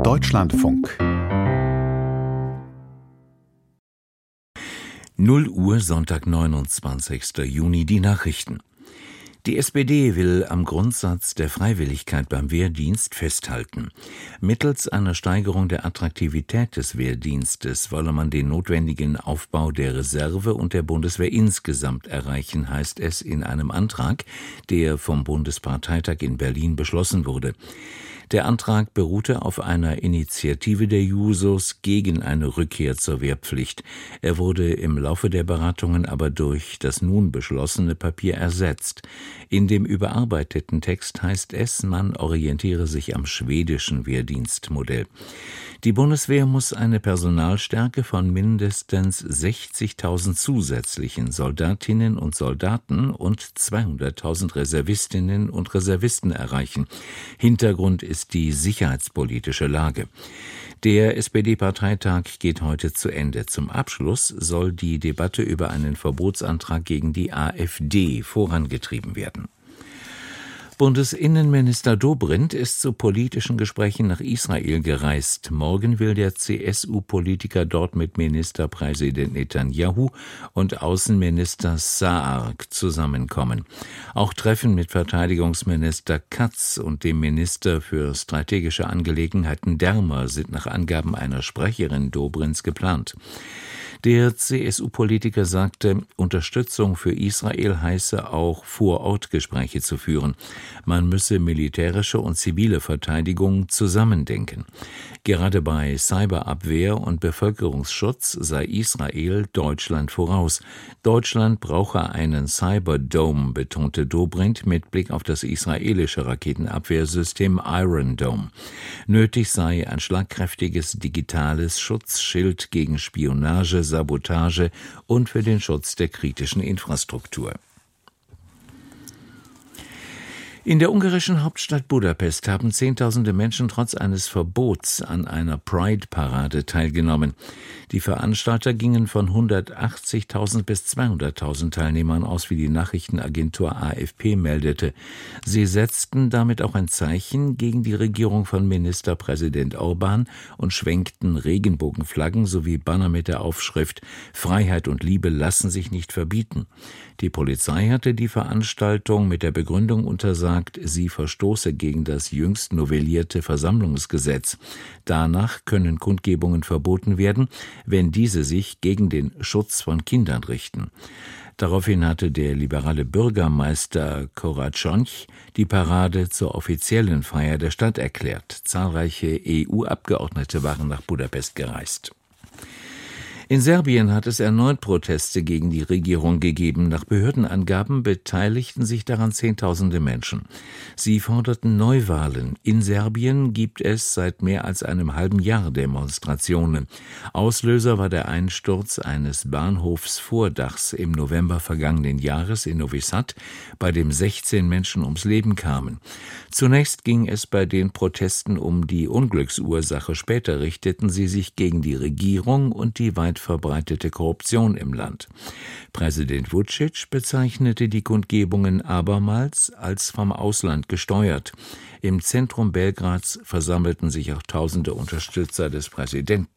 Deutschlandfunk 0 Uhr, Sonntag, 29. Juni, die Nachrichten. Die SPD will am Grundsatz der Freiwilligkeit beim Wehrdienst festhalten. Mittels einer Steigerung der Attraktivität des Wehrdienstes wolle man den notwendigen Aufbau der Reserve und der Bundeswehr insgesamt erreichen, heißt es in einem Antrag, der vom Bundesparteitag in Berlin beschlossen wurde. Der Antrag beruhte auf einer Initiative der Jusos gegen eine Rückkehr zur Wehrpflicht. Er wurde im Laufe der Beratungen aber durch das nun beschlossene Papier ersetzt. In dem überarbeiteten Text heißt es, man orientiere sich am schwedischen Wehrdienstmodell. Die Bundeswehr muss eine Personalstärke von mindestens 60.000 zusätzlichen Soldatinnen und Soldaten und 200.000 Reservistinnen und Reservisten erreichen. Hintergrund ist die sicherheitspolitische Lage. Der SPD-Parteitag geht heute zu Ende. Zum Abschluss soll die Debatte über einen Verbotsantrag gegen die AfD vorangetrieben werden. Bundesinnenminister Dobrindt ist zu politischen Gesprächen nach Israel gereist. Morgen will der CSU-Politiker dort mit Ministerpräsident Netanyahu und Außenminister Saar zusammenkommen. Auch Treffen mit Verteidigungsminister Katz und dem Minister für strategische Angelegenheiten Dermer sind nach Angaben einer Sprecherin Dobrindts geplant. Der CSU-Politiker sagte, Unterstützung für Israel heiße auch Vor-Ort-Gespräche zu führen. Man müsse militärische und zivile Verteidigung zusammendenken. Gerade bei Cyberabwehr und Bevölkerungsschutz sei Israel Deutschland voraus. Deutschland brauche einen Cyberdome, betonte Dobrindt mit Blick auf das israelische Raketenabwehrsystem Iron Dome. Nötig sei ein schlagkräftiges digitales Schutzschild gegen Spionage, Sabotage und für den Schutz der kritischen Infrastruktur. In der ungarischen Hauptstadt Budapest haben Zehntausende Menschen trotz eines Verbots an einer Pride-Parade teilgenommen. Die Veranstalter gingen von 180.000 bis 200.000 Teilnehmern aus, wie die Nachrichtenagentur AFP meldete. Sie setzten damit auch ein Zeichen gegen die Regierung von Ministerpräsident Orbán und schwenkten Regenbogenflaggen sowie Banner mit der Aufschrift »Freiheit und Liebe lassen sich nicht verbieten«. Die Polizei hatte die Veranstaltung mit der Begründung untersagt, sie verstoße gegen das jüngst novellierte Versammlungsgesetz. Danach können Kundgebungen verboten werden, wenn diese sich gegen den Schutz von Kindern richten. Daraufhin hatte der liberale Bürgermeister Koračonj die Parade zur offiziellen Feier der Stadt erklärt. Zahlreiche EU-Abgeordnete waren nach Budapest gereist. In Serbien hat es erneut Proteste gegen die Regierung gegeben. Nach Behördenangaben beteiligten sich daran Zehntausende Menschen. Sie forderten Neuwahlen. In Serbien gibt es seit mehr als einem halben Jahr Demonstrationen. Auslöser war der Einsturz eines Bahnhofsvordachs im November vergangenen Jahres in Novi Sad, bei dem 16 Menschen ums Leben kamen. Zunächst ging es bei den Protesten um die Unglücksursache. Später richteten sie sich gegen die Regierung und die weit verbreitete Korruption im Land. Präsident Vučić bezeichnete die Kundgebungen abermals als vom Ausland gesteuert. Im Zentrum Belgrads versammelten sich auch tausende Unterstützer des Präsidenten.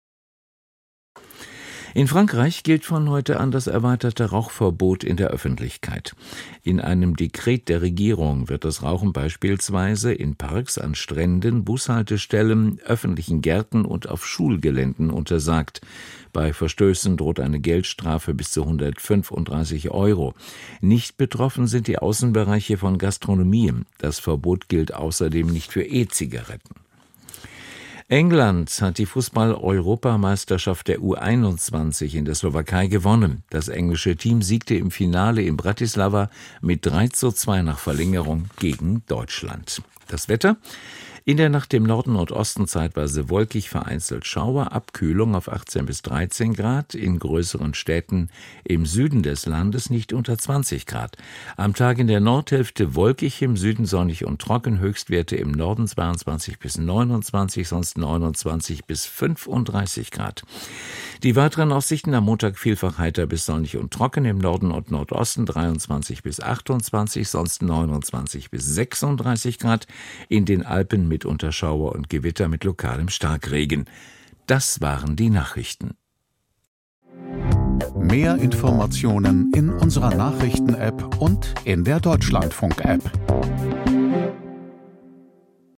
In Frankreich gilt von heute an das erweiterte Rauchverbot in der Öffentlichkeit. In einem Dekret der Regierung wird das Rauchen beispielsweise in Parks, an Stränden, Bushaltestellen, öffentlichen Gärten und auf Schulgeländen untersagt. Bei Verstößen droht eine Geldstrafe bis zu 135 €. Nicht betroffen sind die Außenbereiche von Gastronomien. Das Verbot gilt außerdem nicht für E-Zigaretten. England hat die Fußball-Europameisterschaft der U21 in der Slowakei gewonnen. Das englische Team siegte im Finale in Bratislava mit 3:2 nach Verlängerung gegen Deutschland. Das Wetter? In der Nacht im Norden und Osten zeitweise wolkig, vereinzelt Schauer, Abkühlung auf 18 bis 13 Grad, in größeren Städten im Süden des Landes nicht unter 20 Grad. Am Tag in der Nordhälfte wolkig, im Süden sonnig und trocken, Höchstwerte im Norden 22 bis 29, sonst 29 bis 35 Grad. Die weiteren Aussichten am Montag vielfach heiter bis sonnig und trocken, im Norden und Nordosten 23 bis 28, sonst 29 bis 36 Grad, in den Alpen mit mitunter Schauer und Gewitter mit lokalem Starkregen. Das waren die Nachrichten. Mehr Informationen in unserer Nachrichten-App und in der Deutschlandfunk-App.